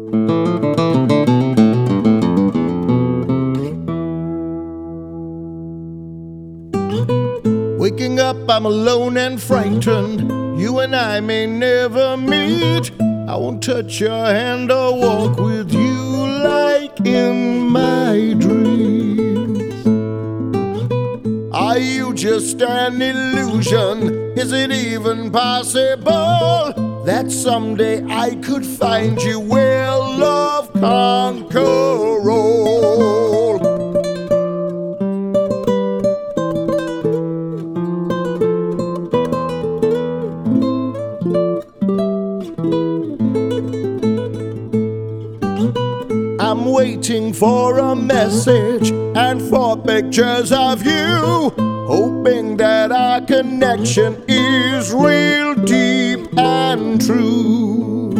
Waking up, I'm alone and frightened. You and I may never meet. I won't touch your hand or walk with you like in my dreams. Are you just an illusion? Is it even possible that someday I could find you where love conquer all? I'm waiting for a message and for pictures of you, hoping that our connection is real, deep and true.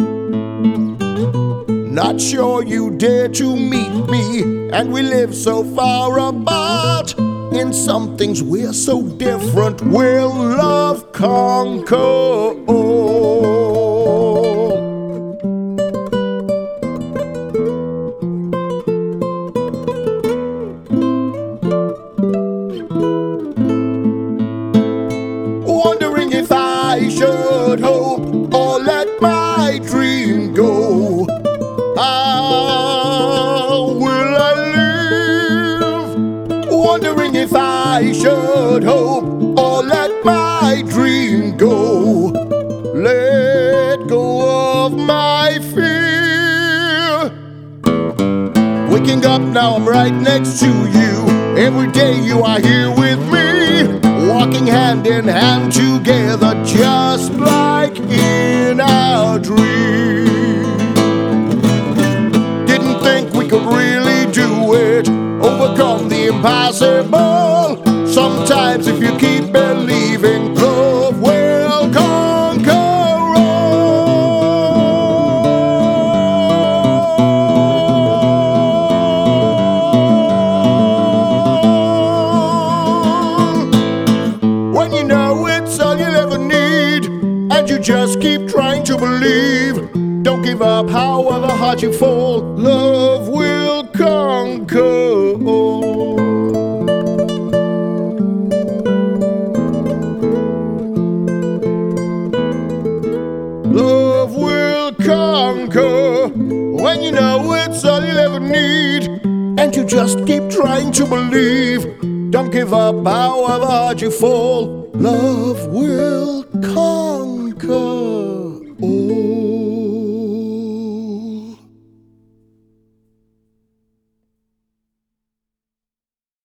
Not sure you dare to meet me, and we live so far apart. In some things we're so different. Will love conquer all? Wondering if I should hope or let my dream go. How will I live? Wondering if I should hope or let my dream go. Let go of my fear. Waking up now, I'm right next to you. Every day you are here with me, walking hand in hand together, just like in our dream. Didn't think we could really do it, overcome the impossible. Sometimes if you keep believing, love will conquer all. When you know it's all you'll ever need, and you just keep trying to believe. Don't give up, however hard you fall. Love will conquer all. Love will conquer. When you know it's all you'll ever need, and you just keep trying to believe. Don't give up, however hard you fall. Love will conquer.